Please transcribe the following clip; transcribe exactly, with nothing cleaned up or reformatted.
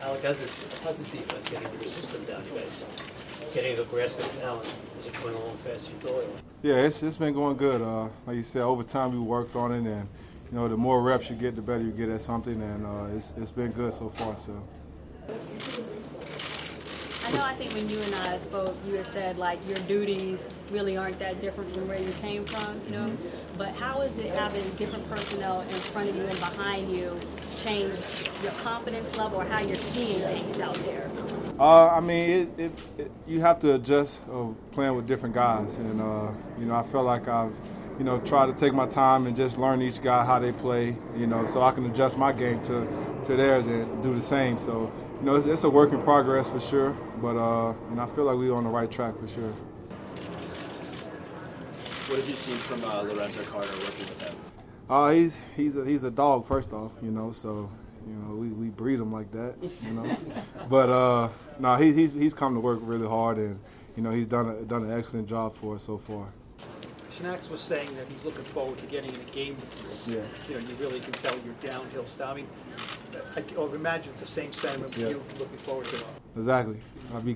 Alec, how's the, how's the defense getting your system down? You guys getting a grasp of it now? Is it going along fast as you thought? Yeah, it's it's been going good. Uh, like you said, over time we worked on it, and you know the more reps you get, the better you get at something, and uh, it's it's been good so far. So. I know I think when you and I spoke, you had said like your duties really aren't that different from where you came from, you know? Mm-hmm. But how is it having different personnel in front of you and behind you change your confidence level or how you're seeing things out there? Uh, I mean, it, it, it, you have to adjust uh, playing with different guys. And, uh, you know, I feel like I've, you know, tried to take my time and just learn each guy how they play, you know, so I can adjust my game to, to theirs and do the same. So, you know, it's, it's a work in progress for sure, but uh, and I feel like we're on the right track for sure. What have you seen from uh, Lorenzo Carter working with him? Uh, he's he's a, he's a dog first off, you know, so you know we, we breed him like that, you know. but uh, no, he, he's he's come to work really hard, and you know he's done a, done an excellent job for us so far. Snacks was saying that he's looking forward to getting in a game with you. Yeah. You know, you really can tell your downhill style. I mean, I, I imagine it's the same sentiment with yeah. you looking forward to it. Exactly. I'll be